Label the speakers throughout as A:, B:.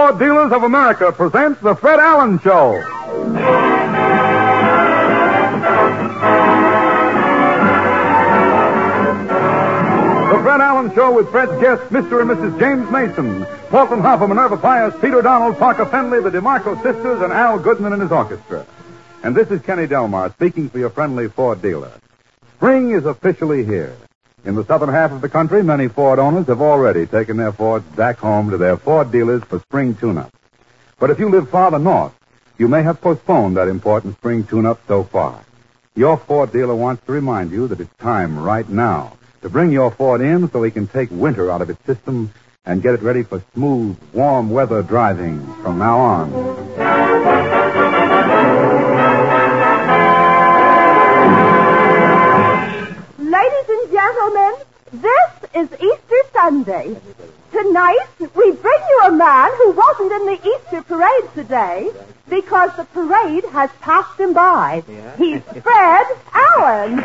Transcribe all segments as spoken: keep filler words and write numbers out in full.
A: Ford Dealers of America presents The Fred Allen Show. The Fred Allen Show with Fred's guests, Mister and Missus James Mason, Fulton Hopper, Minerva Pius, Peter Donald, Parker Fenley, the DeMarco sisters, and Al Goodman and his orchestra. And this is Kenny Delmar speaking for your friendly Ford dealer. Spring is officially here. In the southern half of the country, many Ford owners have already taken their Fords back home to their Ford dealers for spring tune-up. But if you live farther north, you may have postponed that important spring tune-up so far. Your Ford dealer wants to remind you that it's time right now to bring your Ford in so he can take winter out of its system and get it ready for smooth, warm weather driving from now on.
B: Ladies and gentlemen, this is Easter Sunday. Tonight, we bring you a man who wasn't in the Easter parade today because the parade has passed him by.
C: Yeah.
B: He's Fred Allen.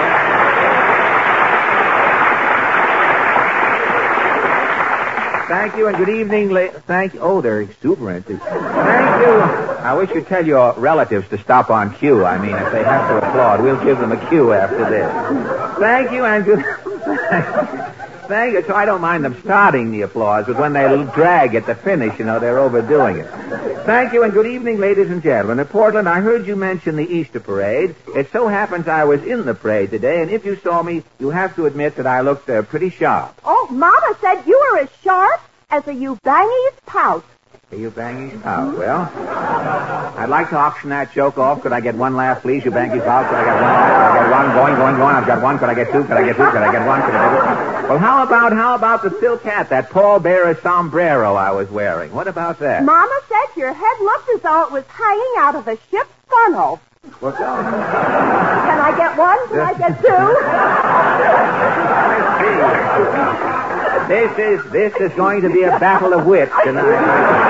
C: Thank you and good evening. La- thank you. Oh, they're exuberant. Thank you. I wish you'd tell your relatives to stop on cue. I mean, if they have to applaud, we'll give them a cue after this. Thank you and good... Thank you. So I don't mind them starting the applause, but when they drag at the finish, you know, they're overdoing it. Thank you and good evening, ladies and gentlemen. At Portland, I heard you mention the Easter parade. It so happens I was in the parade today, and if you saw me, you have to admit that I looked uh, pretty sharp.
B: Oh, Mama said you were as sharp as a Eubangi's pout.
C: Are you banging? Oh, well, I'd like to auction that joke off. Could I get one laugh, please? You banging out? Could I get one laugh? Could I get one? Going, going, going. I've got one. Could I get two? Could I get two? Could I get one? Could I get two? Well, how about, how about the silk hat, that Paul Bearer sombrero I was wearing? What about that?
B: Mama said your head looked as though it was hanging out of a ship's funnel.
C: What's that?
B: Can I get one? Can I get two?
C: This is, this is going to be a battle of wits tonight.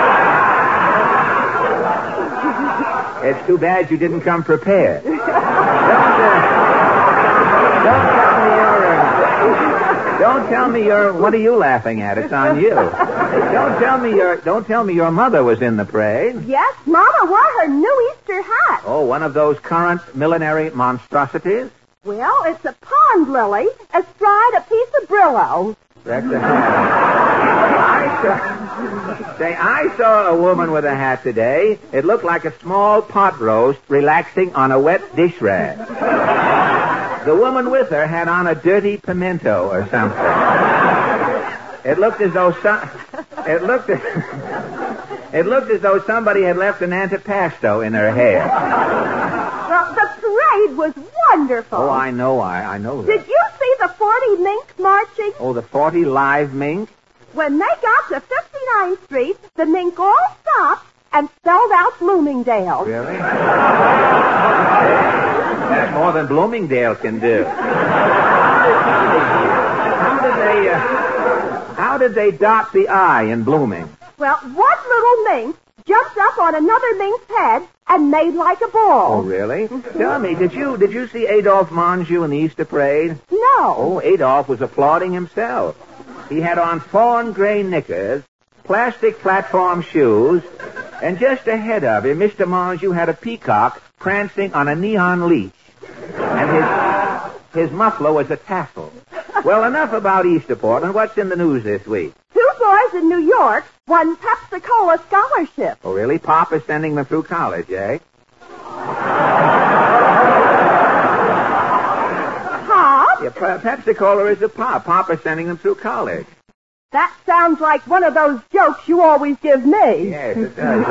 C: It's too bad you didn't come prepared. Don't, uh, don't tell me you're... Uh, don't tell me you're... What are you laughing at? It's on you. Don't tell me your... Don't tell me your mother was in the parade.
B: Yes, Mama wore her new Easter hat.
C: Oh, one of those current millinery monstrosities?
B: Well, it's a pond lily astride a piece of Brillo.
C: That's a hat. I saw, say, I saw a woman with a hat today. It looked like a small pot roast relaxing on a wet dish rag. The woman with her had on a dirty pimento or something. It looked as though some, it looked as, it looked as though somebody had left an antipasto in her hair.
B: Well, the parade was wonderful.
C: Oh, I know, I, I know that.
B: Did you see the forty mink marching?
C: Oh, the forty live mink?
B: When they got to fifty-ninth Street, the mink all stopped and spelled out Bloomingdale.
C: Really? That's more than Bloomingdale can do. How did they, uh, how did they dot the I in blooming?
B: Well, one little mink jumped up on another mink's head and made like a ball.
C: Oh, really? Tell me, did you did you see Adolphe Monjou in the Easter parade?
B: No.
C: Oh, Adolphe was applauding himself. He had on fawn gray knickers, plastic platform shoes, and just ahead of him, Mister Monjou had a peacock prancing on a neon leash. And his, his muffler was a tassel. Well, enough about Easter, Portland. What's in the news this week?
B: Two boys in New York won Pepsi-Cola scholarship.
C: Oh, really? Pop is sending them through college, eh?
B: Pop?
C: Yeah, Pe- Pepsi-Cola is a pop. Pop is sending them through college.
B: That sounds like one of those jokes you always give me.
C: Yes, it does.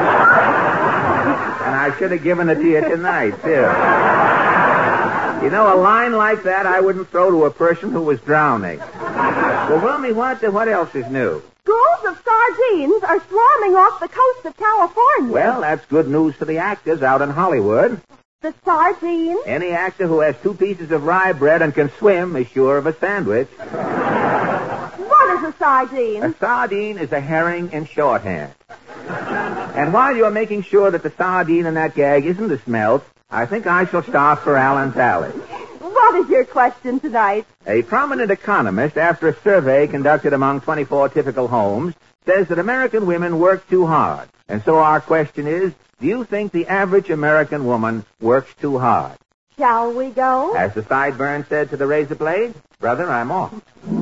C: And I should have given it to you tonight, too. You know, a line like that I wouldn't throw to a person who was drowning. Well, tell me, what, what else is new?
B: Schools of sardines are swarming off the coast of California.
C: Well, that's good news for the actors out in Hollywood.
B: The sardines?
C: Any actor who has two pieces of rye bread and can swim is sure of a sandwich.
B: What is a sardine?
C: A sardine is a herring in shorthand. And while you're making sure that the sardine in that gag isn't a smelt, I think I shall start for Alan's Alley.
B: Won't what is your question tonight?
C: A prominent economist, after a survey conducted among twenty-four typical homes, says that American women work too hard. And so our question is, do you think the average American woman works too hard?
B: Shall we go?
C: As the sideburn said to the razor blade, brother, I'm off.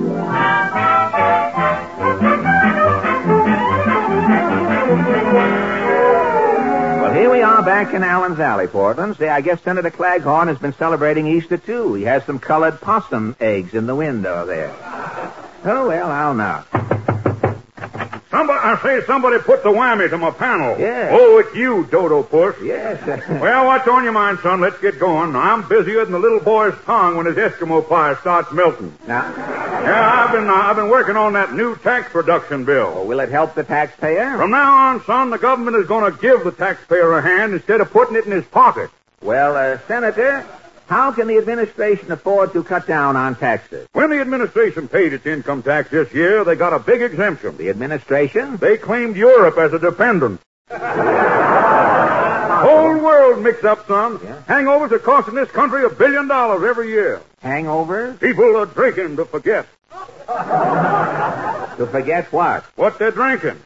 C: Well, here we are back in Allen's Alley, Portland. Say, I guess Senator Claghorn has been celebrating Easter, too. He has some colored possum eggs in the window there. Oh, well, I'll not.
A: Somebody, I say somebody put the whammy to my panel.
C: Yeah.
A: Oh, it's you, Dodo Puss.
C: Yes.
A: Well, what's on your mind, son? Let's get going. I'm busier than the little boy's tongue when his Eskimo pie starts melting.
C: Now,
A: Yeah, I've been uh, I've been working on that new tax reduction bill.
C: well, will it help the taxpayer?
A: From now on, son, the government is going to give the taxpayer a hand instead of putting it in his pocket.
C: Well, uh, Senator, how can the administration afford to cut down on taxes?
A: When the administration paid its income tax this year, they got a big exemption.
C: The administration?
A: They claimed Europe as a dependent. Whole world mixed up, son.
C: Yeah.
A: Hangovers are costing this country a billion dollars every year.
C: Hangovers?
A: People are drinking to forget
C: To forget what?
A: what they're drinking.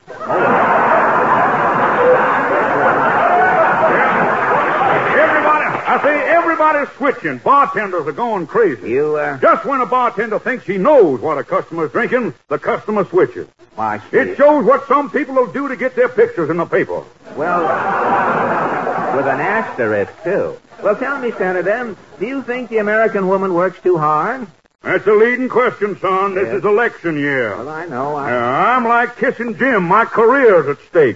A: Everybody, I say everybody's switching. Bartenders are going crazy.
C: You, uh...
A: Just when a bartender thinks he knows what a customer's drinking, the customer switches.
C: Why, see.
A: It shows what some people will do to get their pictures in the paper.
C: Well, with an asterisk, too. Well, tell me, Senator, do you think the American woman works too hard?
A: That's a leading question, son. This
C: Yes.
A: is election year.
C: Well, I know. I...
A: Yeah, I'm like kissing Jim. My career's at stake.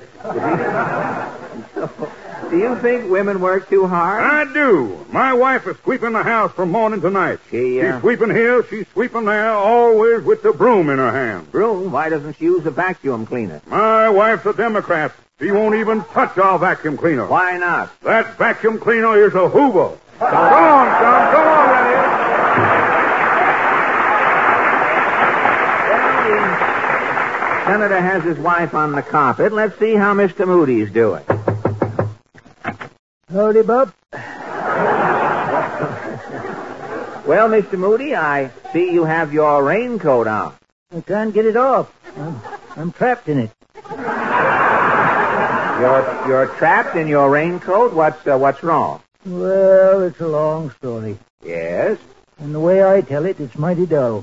C: Do you think women work too hard?
A: I do. My wife is sweeping the house from morning to night.
C: She, uh...
A: She's sweeping here, she's sweeping there, always with the broom in her hand.
C: Broom? Why doesn't she use a vacuum cleaner?
A: My wife's a Democrat. She won't even touch our vacuum cleaner.
C: Why not?
A: That vacuum cleaner is a Hoover. Come on, son. Come on, Rennie.
C: Senator has his wife on the carpet. Let's see how Mister Moody's doing.
D: Howdy, Bob.
C: Well, Mister Moody, I see you have your raincoat on.
D: I can't get it off. I'm, I'm trapped in it.
C: You're you're trapped in your raincoat. What's uh, what's wrong?
D: Well, it's a long story.
C: Yes.
D: And the way I tell it, it's mighty dull.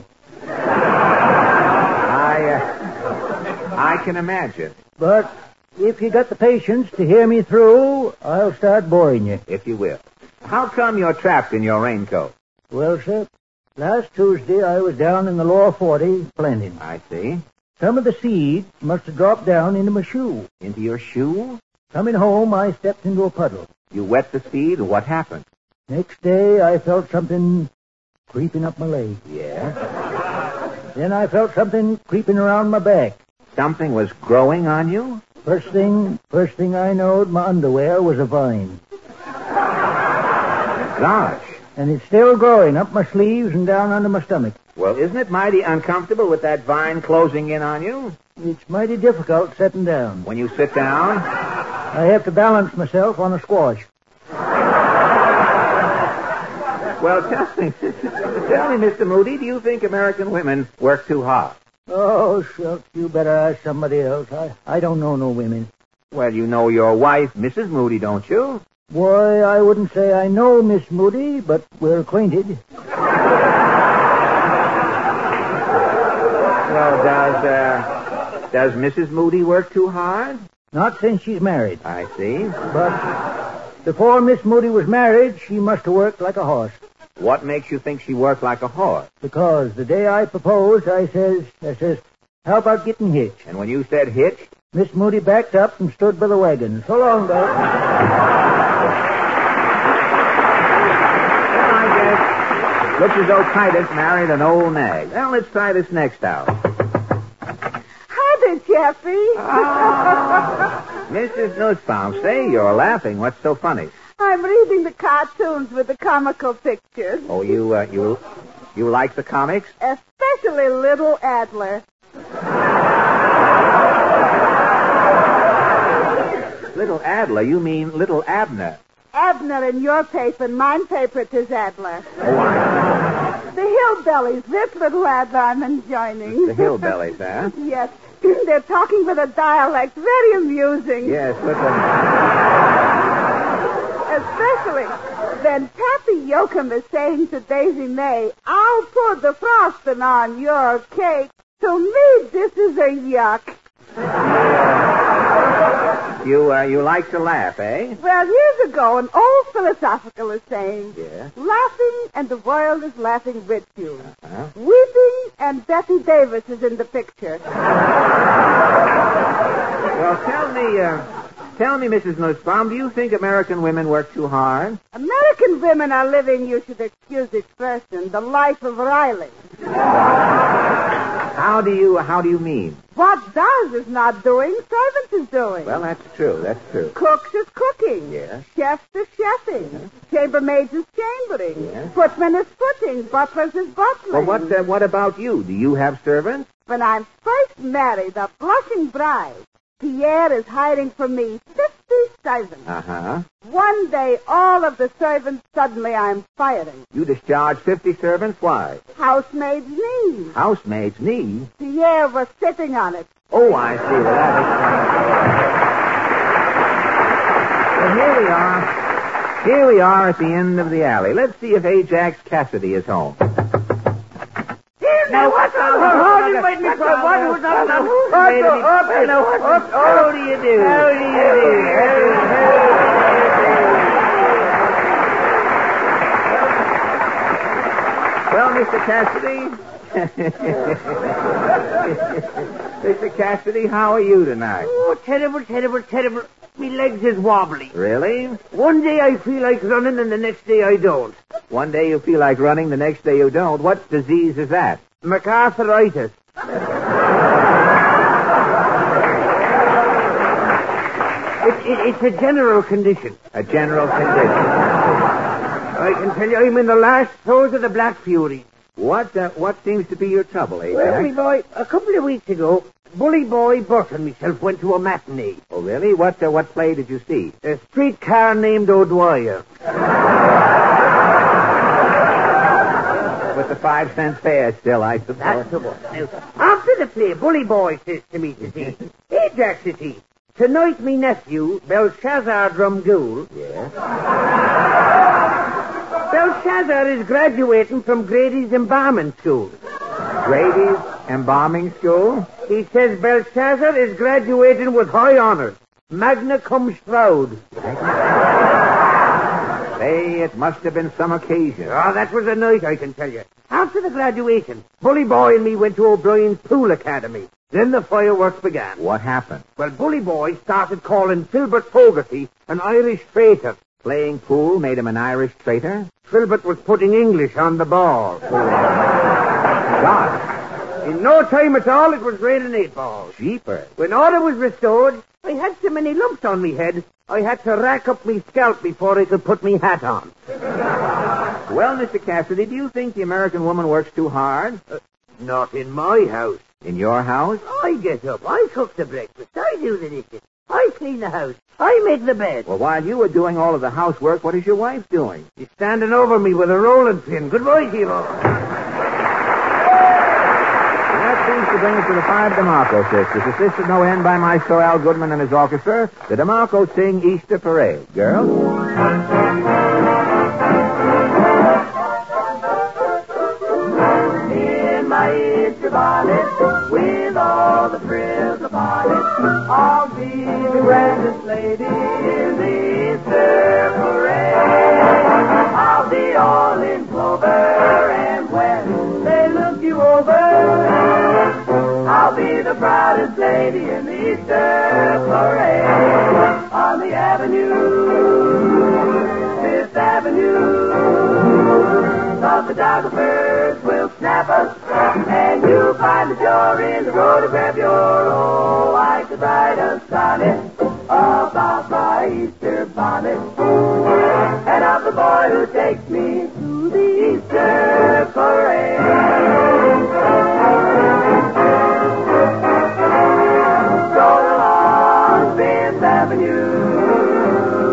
C: I uh, I can imagine.
D: But if you got the patience to hear me through, I'll start boring you.
C: If you will. How come you're trapped in your raincoat?
D: Well, sir, last Tuesday I was down in the lower forty planting.
C: I see.
D: Some of the seed must have dropped down into my shoe.
C: Into your shoe?
D: Coming home, I stepped into a puddle.
C: You wet the seed? What happened?
D: Next day, I felt something creeping up my leg.
C: Yes.
D: Then I felt something creeping around my back.
C: Something was growing on you?
D: First thing, first thing I knowed, my underwear was a vine.
C: Gosh.
D: And it's still growing up my sleeves and down under my stomach.
C: Well, isn't it mighty uncomfortable with that vine closing in on you?
D: It's mighty difficult sitting down.
C: When you sit down?
D: I have to balance myself on a squash.
C: Well, tell me, tell me, Mister Moody, do you think American women work too hard?
D: Oh, shucks, you better ask somebody else. I, I don't know no women.
C: Well, you know your wife, Missus Moody, don't you?
D: Boy, I wouldn't say I know Miss Moody, but we're acquainted.
C: Well, does, uh, does Missus Moody work too hard?
D: Not since she's married.
C: I see.
D: But before Miss Moody was married, she must have worked like a horse.
C: What makes you think she worked like a horse?
D: Because the day I proposed, I says, I says, how about getting hitched?
C: And when you said hitched?
D: Miss Moody backed up and stood by the wagon. So long, Bill.
C: Well, I guess looks as though Titus married an old nag. Well, let's try this next house.
B: Hi there, Jeffrey.
C: Oh, Missus Nussbaum, say you're laughing. What's so funny?
B: I'm reading the cartoons with the comical pictures.
C: Oh, you, uh, you, you like the comics?
B: Especially Little Adler.
C: Little Adler? You mean Little Abner?
B: Abner in your paper, and mine paper it is Adler.
C: Oh, I
B: The hillbillies, this little ad I'm enjoying.
C: The hillbillies, huh?
B: Yes. They're talking with a dialect. Very amusing.
C: Yes, but
B: Especially when Pappy Yoakum is saying to Daisy May, I'll put the frosting on your cake. To me, this is a yuck.
C: you uh, you like to laugh, eh?
B: Well, years ago, an old philosophical is saying,
C: Yeah.
B: laughing and the world is laughing with you.
C: Uh-huh.
B: Weeping and Betty Davis is in the picture.
C: Well, tell me, uh, tell me, Missus Nussbaum, do you think American women work too hard?
B: American women are living, you should excuse the expression, the life of Riley.
C: How do you how do you mean?
B: What does is not doing, servants is doing.
C: Well, that's true. That's true.
B: Cooks is cooking.
C: Yes.
B: Chefs is chefing. Chambermaids is chambering.
C: Yes.
B: Footmen is footing. Butlers is butling.
C: Well, what uh, what about you? Do you have servants?
B: When I'm first married, the blushing bride, Pierre is hiding from me fifty servants.
C: Uh-huh.
B: One day, all of the servants, suddenly I'm firing.
C: You discharge fifty servants? Why?
B: Housemaid's knee.
C: Housemaid's knee?
B: Pierre was sitting on it.
C: Oh, I see. Well, that explains. Well, here we are. Here we are at the end of the alley. Let's see if Ajax Cassidy is home.
D: Now, what's up? How do you make me cry? What was up? How do you do? How do you do?
C: Well, Mister Cassidy. Mister Cassidy, how are you tonight?
D: Oh, terrible, terrible, terrible. Me legs is wobbly.
C: Really?
D: One day I feel like running and the next day I don't.
C: One day you feel like running, the next day you don't. What disease is that?
D: MacArthuritis. it, it, it's a general condition.
C: A general condition.
D: I can tell you I'm in the last throes of the Black Fury.
C: What uh, what seems to be your trouble, Ajax?
D: Well, me boy, a couple of weeks ago, Bully Boy Burt and myself went to a matinee.
C: Oh, really? What uh, what play did you see?
D: A streetcar named O'Dwyer.
C: With the five cent fare still, I suppose.
D: That's the one. Now, after the play, Bully Boy says to me, says he, Ajax, says he, tonight me nephew, Belshazzar Drumgool,
C: Yes.
D: Belshazzar is graduating from Grady's Embalming School.
C: Grady's Embalming School?
D: He says Belshazzar is graduating with high honors. Magna cum shroud.
C: Say, it must have been some occasion.
D: Oh, that was a night, I can tell you. After the graduation, Bully Boy and me went to O'Brien's Pool Academy. Then the fireworks began.
C: What happened?
D: Well, Bully Boy started calling Filbert Fogarty an Irish traitor.
C: Playing pool made him an Irish traitor?
D: Filbert was putting English on the ball.
C: God.
D: In no time at all, it was raining eight balls.
C: Jeepers.
D: When order was restored, I had so many lumps on me head, I had to rack up me scalp before I could put me hat on.
C: Well, Mister Cassidy, do you think the American woman works too hard?
D: Uh, not in my house.
C: In your house?
D: I get up, I cook the breakfast, I do the dishes, I clean the house, I make the bed.
C: Well, while you were doing all of the housework, what is your wife doing?
D: She's standing over me with a rolling pin. Goodbye, hero.
C: That seems to bring us to the five DeMarco sisters, assisted no end by Maestro Al Goodman and his orchestra. The DeMarco sing Easter Parade. Girls?
E: In my Easter bonnet, with all the frills upon it, I'll be the grandest lady in the Easter parade. I'll be all in clover, and when they look you over, I'll be the proudest lady in the Easter parade. On the avenue, Fifth Avenue, the photographers will snap us, and you'll find that you're in the road to grab your, oh, I could write a sonnet about my Easter bonnet, and of the boy who takes me to the Easter parade. Roll along Fifth Avenue,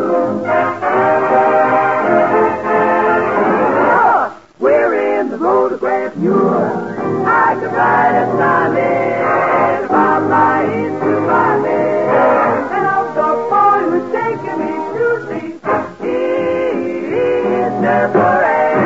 E: we're in the road to pure. I could write a sonnet about my Easter bonnet. About the boy who's taking me to see Easter parade.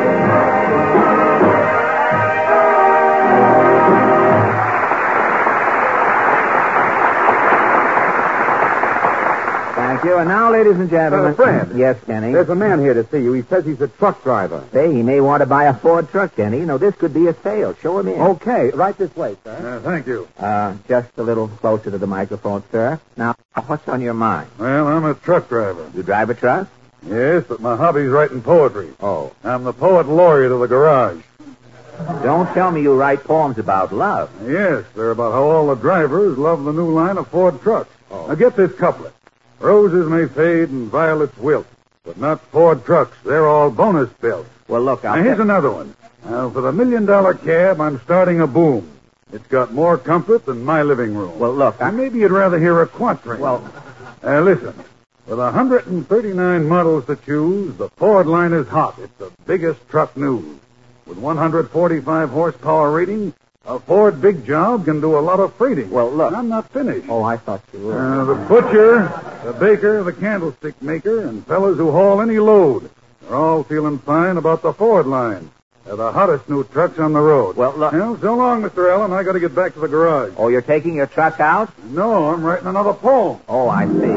C: Thank you. And now, ladies and gentlemen.
A: Uh, Fred.
C: Yes, Kenny.
A: There's a man here to see you. He says he's a truck driver.
C: Say, he may want to buy a Ford truck, Kenny. You know, this could be a sale. Show him in.
A: Okay, right this way, sir. Uh, thank you.
C: Uh, just a little closer to the microphone, sir. Now, what's on your mind?
A: Well, I'm a truck driver.
C: You drive a truck?
A: Yes, but my hobby's writing poetry.
C: Oh.
A: I'm the poet laureate of the garage.
C: Don't tell me you write poems about love.
A: Yes, they're about how all the drivers love the new line of Ford trucks.
C: Oh.
A: Now get this couplet. Roses may fade and violets wilt, but not Ford trucks. They're all bonus built.
C: Well, look, I'll...
A: Now, here's another one. Now, for the million-dollar cab, I'm starting a boom. It's got more comfort than my living room.
C: Well, look, I...
A: Now, maybe you'd rather hear a quatrain.
C: Well...
A: Uh, listen. With one hundred thirty-nine models to choose, the Ford line is hot. It's the biggest truck news. With one hundred forty-five horsepower rating, a Ford big job can do a lot of freighting.
C: Well, look.
A: I'm not finished.
C: Oh, I thought you were.
A: Uh, the butcher, the baker, the candlestick maker, and fellas who haul any load are all feeling fine about the Ford line. They're the hottest new trucks on the road.
C: Well, look.
A: Well, so long, Mister Allen. I got to get back to the garage.
C: Oh, you're taking your truck out?
A: No, I'm writing another poem.
C: Oh, I see.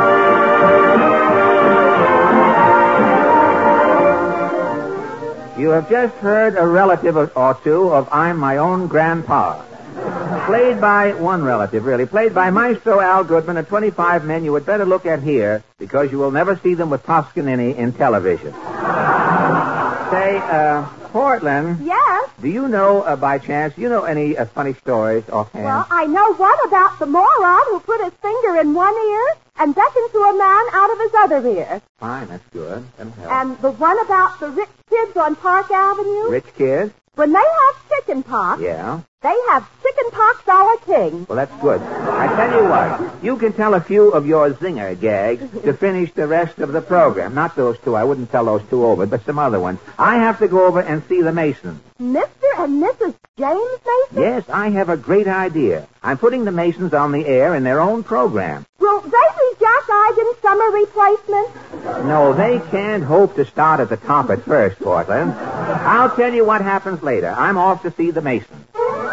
C: You have just heard a relative or two of I'm My Own Grandpa. Played by one relative, really. Played by Maestro Al Goodman and twenty-five men you would better look at here because you will never see them with Toscanini in television. Say, uh, Portland.
B: Yes?
C: Do you know, uh, by chance, you know any uh, funny stories offhand?
B: Well, I know one about the moron who put his finger in one ear and beckoned to a man out of his other ear.
C: Fine, that's good. That'll help.
B: And the one about the rich kids on Park Avenue.
C: Rich kids?
B: When they have chicken pox,
C: Yeah.
B: they have chicken pox a la king.
C: Well, that's good. I tell you what, you can tell a few of your zinger gags to finish the rest of the program. Not those two. I wouldn't tell those two over, but some other ones. I have to go over and see the Masons.
B: Mister and Missus James Mason?
C: Yes, I have a great idea. I'm putting the Masons on the air in their own program.
B: Will they be Jack Eigen's summer replacement?
C: No, they can't hope to start at the top at first, Portland. I'll tell you what happens later. I'm off to see the Masons.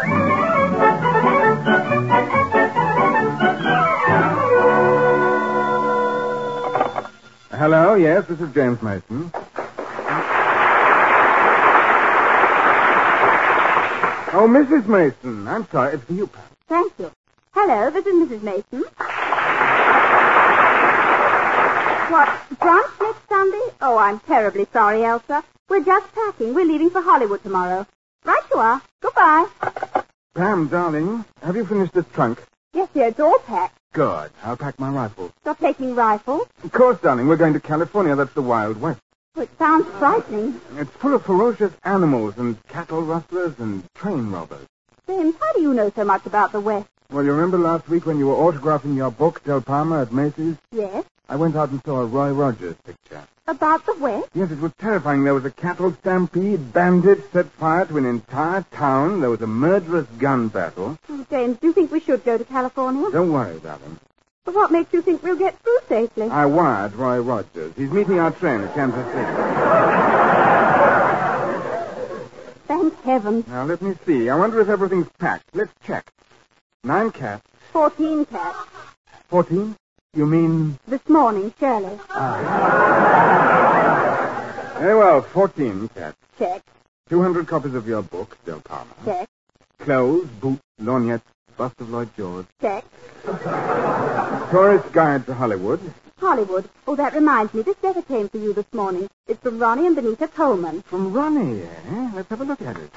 A: Hello, yes, this is James Mason. Oh, Missus Mason. I'm sorry, it's for you, Pat.
B: Thank you. Hello, this is Missus Mason. What, brunch next Sunday? Oh, I'm terribly sorry, Elsa. We're just packing. We're leaving for Hollywood tomorrow. Right you are. Goodbye.
A: Pam, darling, have you finished this trunk?
B: Yes, dear, it's all packed.
A: Good. I'll pack my rifle.
B: You're taking rifles?
A: Of course, darling. We're going to California. That's the Wild West.
B: Oh, it sounds frightening.
A: It's full of ferocious animals and cattle rustlers and train robbers.
B: James, how do you know so much about the West?
A: Well, you remember last week when you were autographing your book, Del Palma, at Macy's?
B: Yes.
A: I went out and saw a Roy Rogers picture.
B: About the West?
A: Yes, it was terrifying. There was a cattle stampede, bandits set fire to an entire town. There was a murderous gun battle.
B: Oh, James, do you think we should go to California?
A: Don't worry, darling.
B: But what makes you think we'll get through safely?
A: I wired Roy Rogers. He's meeting our train at Kansas City.
B: Thank heaven.
A: Now, let me see. I wonder if everything's packed. Let's check. Nine cats.
B: Fourteen cats.
A: Fourteen? You mean...
B: This morning, Shirley.
A: Very well, fourteen cats.
B: Check.
A: Two hundred copies of your book, Del Palma.
B: Check.
A: Clothes, boots, lorgnettes, bust of Lloyd George.
B: Check.
A: Tourist guide to Hollywood.
B: Hollywood. Oh, that reminds me. This letter came for you this morning. It's from Ronnie and Benita Coleman.
A: From Ronnie, eh? Let's have a look at it.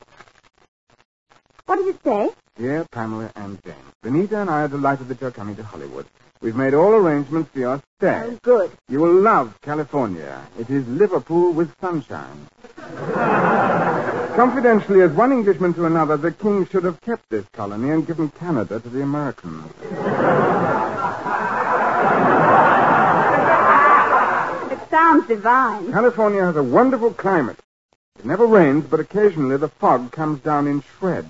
B: What does it say?
A: Dear Pamela and James, Benita and I are delighted that you're coming to Hollywood. We've made all arrangements for your stay.
B: Oh, good.
A: You will love California. It is Liverpool with sunshine. Confidentially, as one Englishman to another, the king should have kept this colony and given Canada to the Americans.
B: It sounds divine.
A: California has a wonderful climate.
F: It never rains, but occasionally the fog comes down in shreds.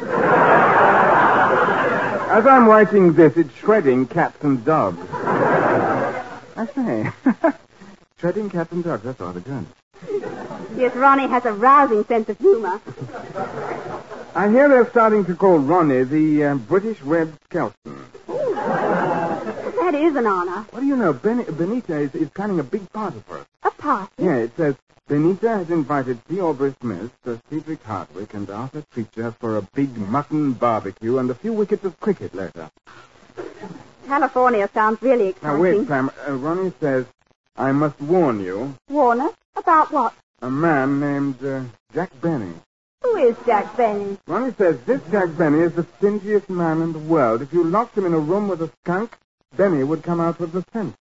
F: As I'm writing this, it's shredding cats and dogs. I say, shredding cats and dogs, that's rather good.
B: Yes, Ronnie has a rousing sense of humor.
F: I hear they're starting to call Ronnie the uh, British Red Skelton.
B: That is an honor.
F: What do you know? Ben- Benita is, is planning a big party for us.
B: A party?
F: Yeah, it says, Benita has invited C. Aubrey Smith, Sir Cedric Hardwick, and Arthur Treacher for a big mutton barbecue and a few wickets of cricket later.
B: California sounds really exciting.
F: Now, wait, Sam. Uh, Ronnie says, I must warn you.
B: Warn us? About what?
F: A man named uh, Jack Benny.
B: Who is Jack Benny?
F: Ronnie says this Jack Benny is the stingiest man in the world. If you locked him in a room with a skunk, Benny would come out with the scent.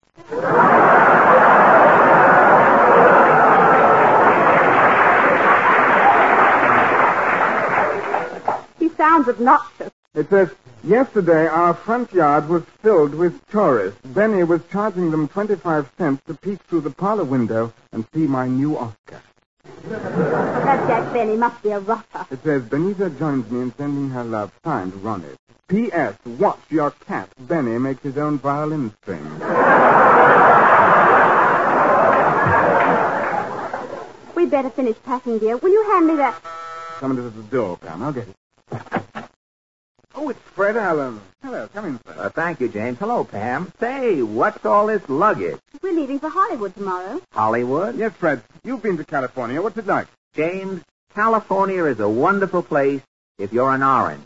B: He sounds obnoxious.
F: It says, yesterday our front yard was filled with tourists. Benny was charging them twenty-five cents to peek through the parlor window and see my new Oscar.
B: That Jack Benny must be a rotter.
F: It says, Benita joins me in sending her love, signed Ronnie. P S. Watch your cat. Benny makes his own violin string.
B: We'd better finish packing, dear. Will you hand me that?
F: Someone is at the door, Pam. I'll get it. Oh, it's Fred Allen. Hello, come in, Fred.
C: Uh, thank you, James. Hello, Pam. Say, what's all this luggage?
B: We're leaving for Hollywood tomorrow.
C: Hollywood?
F: Yes, Fred. You've been to California. What's it like?
C: James, California is a wonderful place if you're an orange.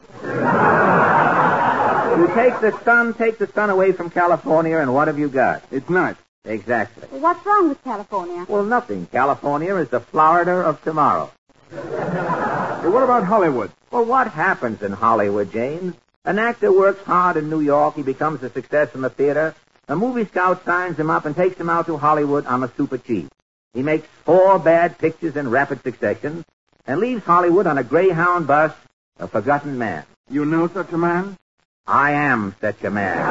C: You take the sun, take the sun away from California, and what have you got?
F: It's nice.
C: Exactly.
B: Well, what's wrong with California?
C: Well, nothing. California is the Florida of tomorrow.
F: Hey, what about Hollywood?
C: Well, what happens in Hollywood, James? An actor works hard in New York. He becomes a success in the theater. A movie scout signs him up and takes him out to Hollywood on a super cheap. He makes four bad pictures in rapid succession and leaves Hollywood on a Greyhound bus, a forgotten man.
F: You know such a man?
C: I am such a man.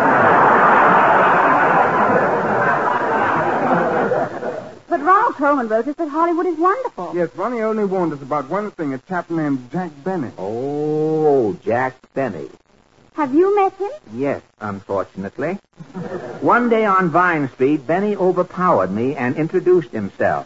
B: But Ronald Colman wrote us that Hollywood is wonderful.
F: Yes, Ronnie only warned us about one thing, a chap named Jack Benny.
C: Oh, Jack Benny.
B: Have you met him?
C: Yes, unfortunately. One day on Vine Street, Benny overpowered me and introduced himself.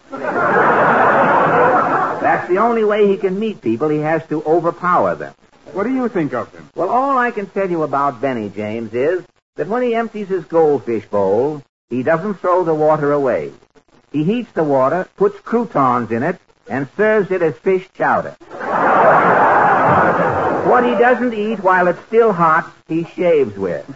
C: That's the only way he can meet people. He has to overpower them.
F: What do you think of him?
C: Well, all I can tell you about Benny, James, is that when he empties his goldfish bowl, he doesn't throw the water away. He heats the water, puts croutons in it, and serves it as fish chowder. What he doesn't eat while it's still hot, he shaves with.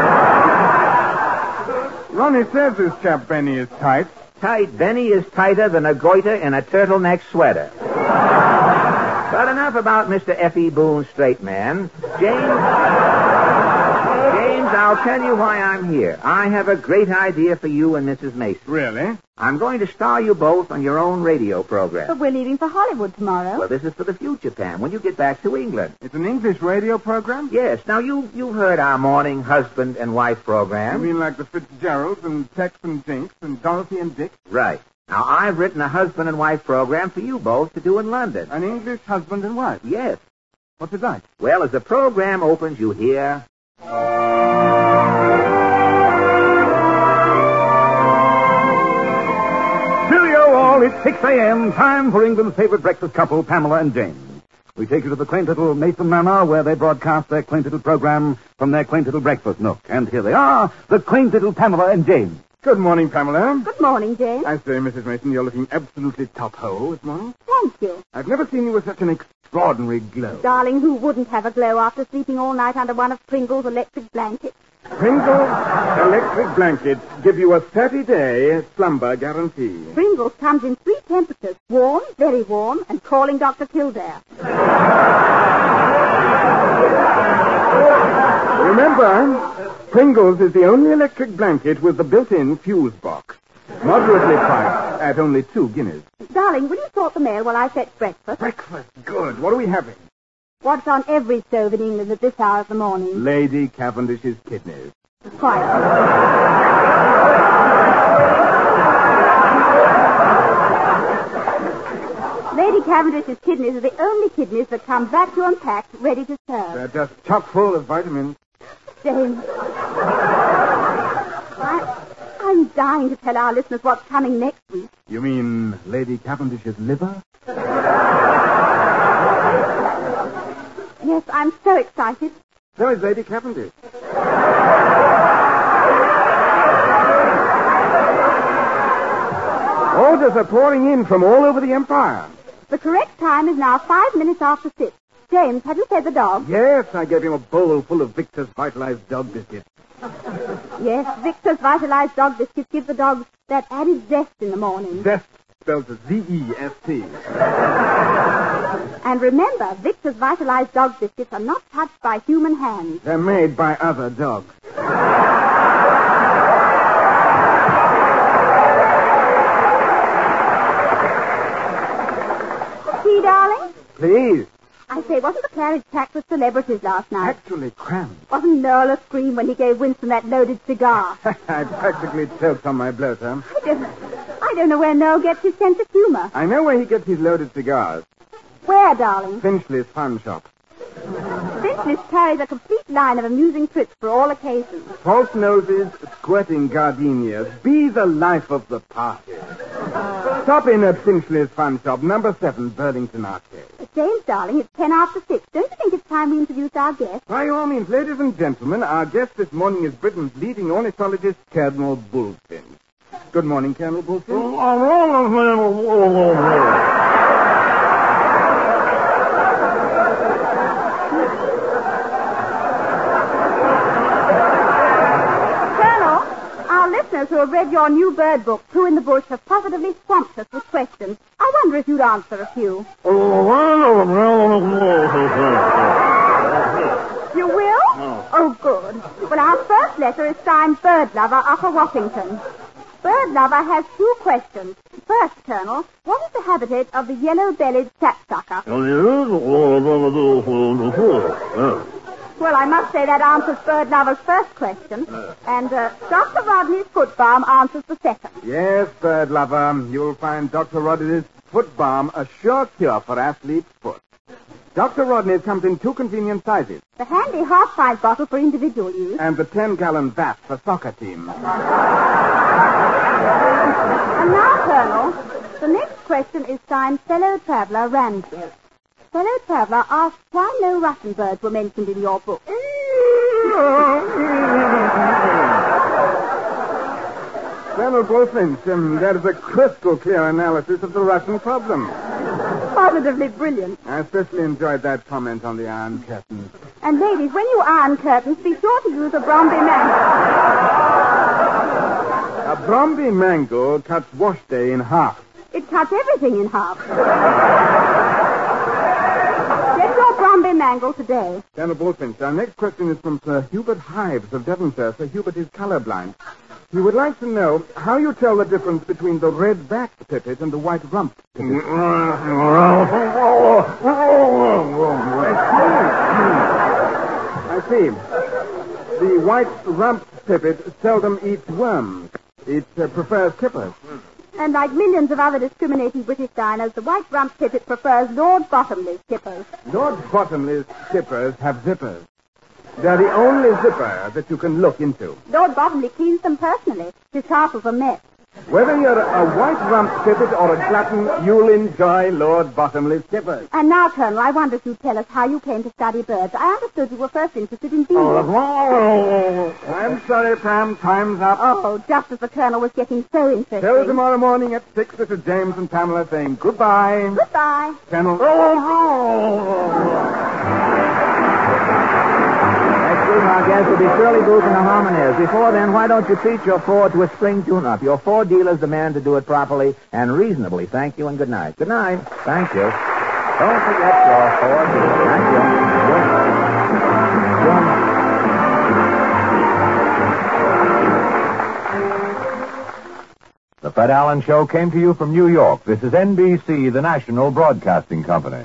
F: Ronnie says this chap Benny is tight.
C: Tight. Benny is tighter than a goiter in a turtleneck sweater. But enough about Mister F E. Boone, straight man. James, James, I'll tell you why I'm here. I have a great idea for you and Missus Mason.
F: Really?
C: I'm going to star you both on your own radio program.
B: But we're leaving for Hollywood tomorrow.
C: Well, this is for the future, Pam, when you get back to England.
F: It's an English radio program?
C: Yes. Now, you, you've heard our morning husband and wife
F: You
C: program.
F: mean like the Fitzgeralds and Tex and Jinx and Dorothy and Dick?
C: Right. Now, I've written a husband and wife program for you both to do in London.
F: An English husband and wife?
C: Yes.
F: What's it like?
C: Well, as the program opens, you hear...
A: Cheerio all, it's six a.m., time for England's favorite breakfast couple, Pamela and James. We take you to the quaint little Mason Manor, where they broadcast their quaint little program from their quaint little breakfast nook. And here they are, the quaint little Pamela and James.
F: Good morning, Pamela.
B: Good morning, James.
F: I say, Missus Mason, you're looking absolutely top-hole this morning.
B: Thank you.
F: I've never seen you with such an extraordinary glow.
B: Darling, who wouldn't have a glow after sleeping all night under one of Pringle's electric blankets?
F: Pringles electric blankets give you a thirty-day slumber guarantee.
B: Pringle's comes in three temperatures, warm, very warm, and calling Doctor Kildare.
F: Remember, Pringles is the only electric blanket with the built-in fuse box. Moderately priced at only two guineas.
B: Darling, will you sort the mail while I fetch breakfast?
F: Breakfast. Good. What are we having?
B: What's on every stove in England at this hour of the morning?
F: Lady Cavendish's kidneys.
B: Quite. Cavendish's kidneys are the only kidneys that come vacuum packed, ready to serve.
F: They're just chock full of vitamins.
B: James. I, I'm dying to tell our listeners what's coming next week.
F: You mean Lady Cavendish's liver?
B: Yes, I'm so excited.
F: So is Lady Cavendish. Orders are pouring in from all over the Empire.
B: The correct time is now five minutes after six. James, have you fed the dog?
F: Yes, I gave him a bowl full of Victor's Vitalized Dog Biscuits.
B: Yes, Victor's Vitalized Dog Biscuits give the dogs that added zest in the morning.
F: Zest spelled Z E S T.
B: And remember, Victor's Vitalized Dog Biscuits are not touched by human hands.
F: They're made by other dogs.
B: Tea, darling?
F: Please.
B: I say, wasn't the carriage packed with celebrities last night?
F: Actually crammed.
B: Wasn't Noel a scream when he gave Winston that loaded cigar?
F: I practically choked on my bloater.
B: I don't, I don't know where Noel gets his sense of humor.
F: I know where he gets his loaded cigars.
B: Where, darling?
F: Finchley's Fun Shop.
B: Finchley's carries a complete line of amusing tricks for all occasions.
F: False noses, squirting gardenias. Be the life of the party. Stop in at Finchley's Fun Shop, number seven, Burlington Arcade.
B: James, darling, it's ten after six. Don't you think it's time we introduce our guest?
F: By all means, ladies and gentlemen, our guest this morning is Britain's leading ornithologist, Colonel Bullfinch. Good morning, Colonel Bullfinch. Who have read your new bird book, Two in the Bush, have positively swamped us with questions. I wonder if you'd answer a few. You will? Oh, good. Well, our first letter is signed Bird Lover, Upper Washington. Bird Lover has two questions. First, Colonel, what is the habitat of the yellow-bellied sapsucker? Well, I must say that answers Bird Lover's first question. And uh, Doctor Rodney's foot balm answers the second. Yes, Bird Lover, you'll find Doctor Rodney's foot balm a sure cure for athlete's foot. Doctor Rodney's comes in two convenient sizes.
B: The handy half-size bottle for individual use.
F: And the ten-gallon vat for soccer teams.
B: And now, Colonel, the next question is signed Fellow Traveler Ramsey. Fellow Traveler asks why no Russian birds were mentioned in your book.
F: Colonel Bullfinch, um, that is a crystal clear analysis of the Russian problem.
B: Positively brilliant.
F: I especially enjoyed that comment on the Iron Curtain.
B: And ladies, when you iron curtains, be sure to use a Bromby mango.
F: A Bromby mango cuts wash day in half.
B: It cuts everything in half. Get your Bromby mango today.
F: Colonel Bullfinch, our next question is from Sir Hubert Hives of Devonshire. Sir Hubert is colorblind. He would like to know how you tell the difference between the red-backed pipit and the white rump pipit. I see. The white rump pipit seldom eats worms. It uh, prefers kippers.
B: And like millions of other discriminating British diners, the white rump pipit prefers Lord Bottomley's kippers.
F: Lord Bottomley's kippers have zippers. They're the only zipper that you can look into.
B: Lord Bottomley cleans them personally. His castle's a mess.
F: Whether you're a white rump pipit or a glutton, you'll enjoy Lord Bottomley's kippers.
B: And now, Colonel, I wonder if you'd tell us how you came to study birds. I understood you were first interested in bees.
F: Oh, I'm sorry, Pam. Time's up.
B: Oh, just as the Colonel was getting so interested.
F: Till tomorrow morning at six, this is James and Pamela saying goodbye.
B: Goodbye.
F: Colonel.
C: Our guest will be Shirley Booth and the Harmoniers. Before then, why don't you treat your Ford to a spring tune-up? Your Ford dealers demand to do it properly and reasonably. Thank you and good night. Good night. Thank you. Don't forget your Ford dealers. Thank you.
G: The Fred Allen Show came to you from New York. This is N B C, the national broadcasting company.